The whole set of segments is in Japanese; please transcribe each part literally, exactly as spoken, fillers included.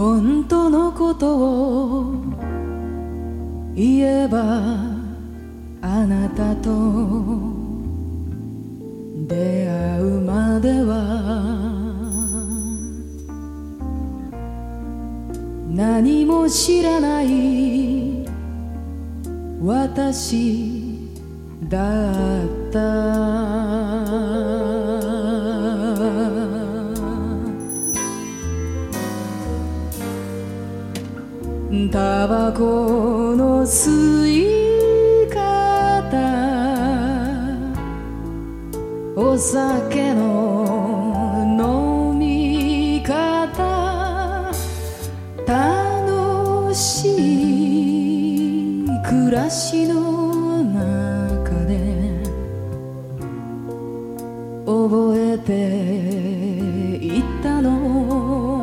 本当のことを言えばあなたと出会うまでは何も知らない私だったタバコの吸い方お酒の飲み方楽しい暮らしの中で覚えていったの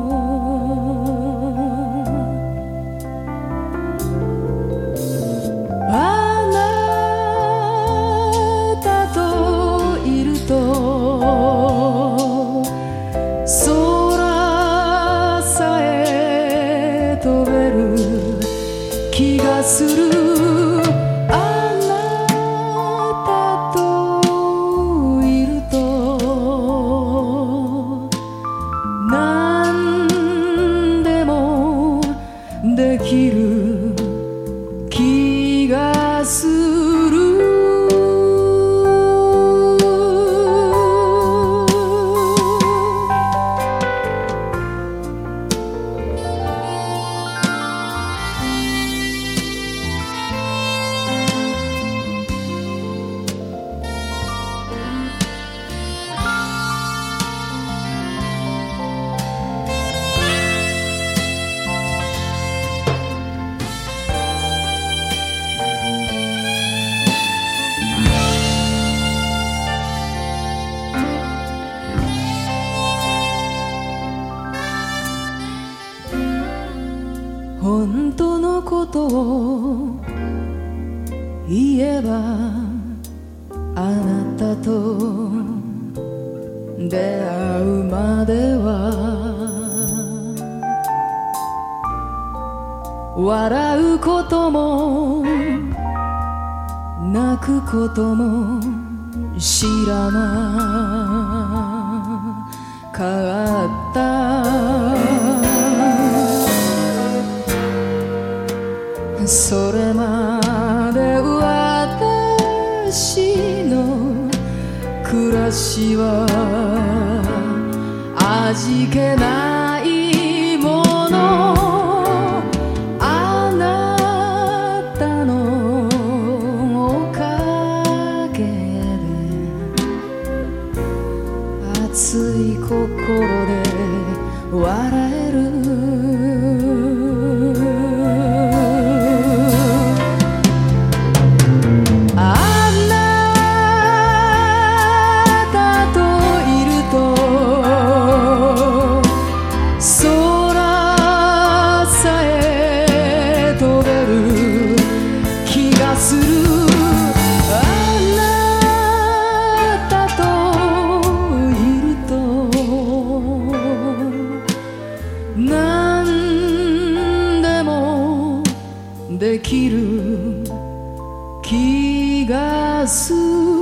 空さえ飛べる気がするあなたといると何でもできる気がする本当のことを言えばあなたと出会うまでは笑うことも泣くことも知らなかったそれまで私の暮らしは味気ないものあなたのおかげで熱い心で笑える何でもできる気がする